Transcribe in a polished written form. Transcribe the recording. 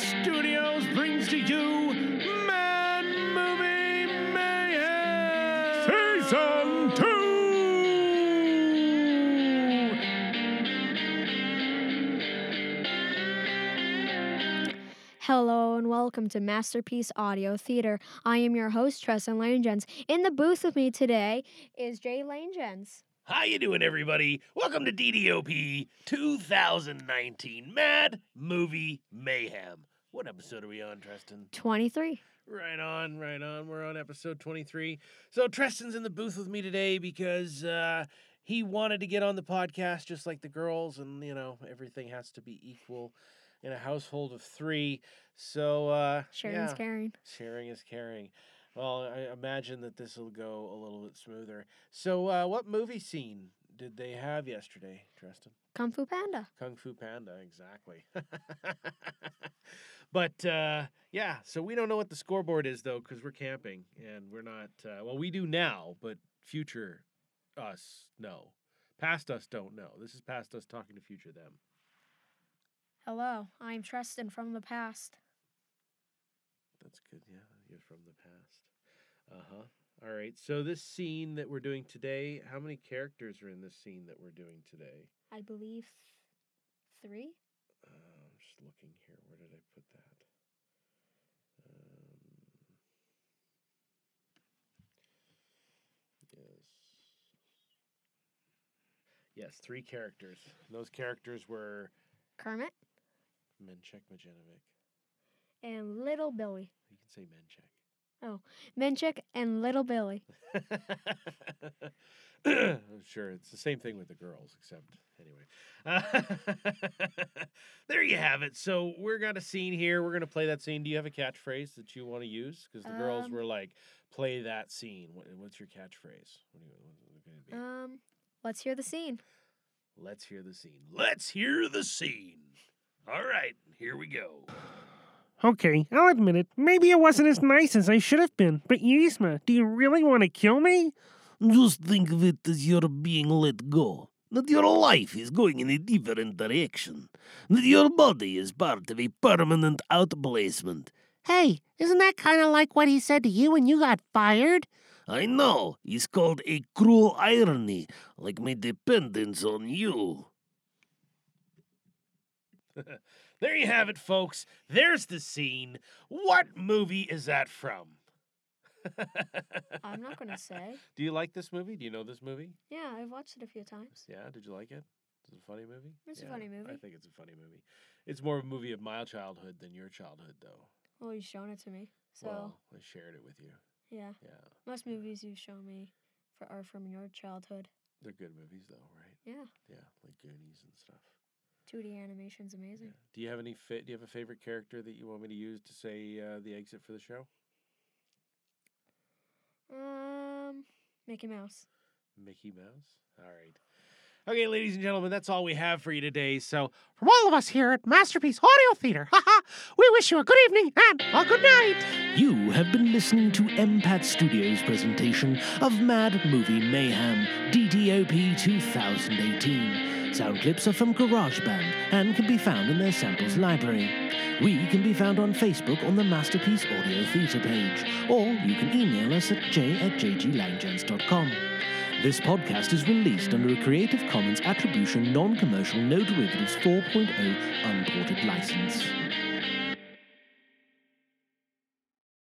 Studios brings to you Mad Movie Mayhem Season 2! Hello and welcome to Masterpiece Audio Theater. I am your host, Treston Langens. In the booth with me today is Jay Langens. How you doing, everybody? Welcome to DDOP 2019 Mad Movie Mayhem. What episode are we on, Treston? 23. Right on. We're on episode 23. So Treston's in the booth with me today because he wanted to get on the podcast just like the girls, and, you know, everything has to be equal in a household of three. So, Sharing is caring. Sharing is caring. Well, I imagine that this will go a little bit smoother. So, what movie scene did they have yesterday, Treston? Kung Fu Panda. Kung Fu Panda, exactly. But, yeah, so we don't know what the scoreboard is, though, because we're camping, and we're not, well, we do now, but future us, no. Past us don't know. This is past us talking to future them. Hello, I'm Treston from the past. That's good, yeah. You're from the past. Uh-huh. All right, so this scene that we're doing today, how many characters are in this scene that we're doing today? I believe 3? I'm just looking here. Where did I put that? Yes, 3 characters. Those characters were Kermit Menchik Majanovic. and Little Billy. You can say Menchik. Oh, Menchik and Little Billy. Sure, it's the same thing with the girls, except anyway. There you have it. So we're got a scene here. We're gonna play that scene. Do you have a catchphrase that you want to use? Because the girls were like, "Play that scene." What's your catchphrase? What it gonna be? Let's hear the scene. Let's hear the scene. Let's hear the scene. All right, here we go. Okay, I'll admit it. Maybe I wasn't as nice as I should have been, but Yzma, do you really want to kill me? Just think of it as you're being let go. That your life is going in a different direction. That your body is part of a permanent outplacement. Hey, isn't that kind of like what he said to you when you got fired? I know, it's called a cruel irony, like my dependence on you. There you have it, folks. There's the scene. What movie is that from? I'm not going to say. Do you like this movie? Do you know this movie? Yeah, I've watched it a few times. Yeah, did you like it? Is it a funny movie? It's a funny movie. I think it's a funny movie. It's more of a movie of my childhood than your childhood, though. Well, you've shown it to me. So, Well, I shared it with you. yeah. Yeah. Most movies you've shown me are from your childhood. They're good movies, though, right? Yeah. Yeah, like Goonies and stuff. 2D animation's amazing. Yeah. Do you have any do you have a favorite character that you want me to use to say the exit for the show? Mickey Mouse. Mickey Mouse? All right. Okay, ladies and gentlemen, that's all we have for you today. So, From all of us here at Masterpiece Audio Theater, we wish you a good evening and a good night. You have been listening to MPAT Studios' presentation of Mad Movie Mayhem, DDOP 2018. Sound clips are from GarageBand and can be found in their samples library. We can be found on Facebook on the Masterpiece Audio Theatre page, or you can email us at j@jglangens.com. This podcast is released under a Creative Commons Attribution Non-Commercial No Derivatives 4.0 Unported license.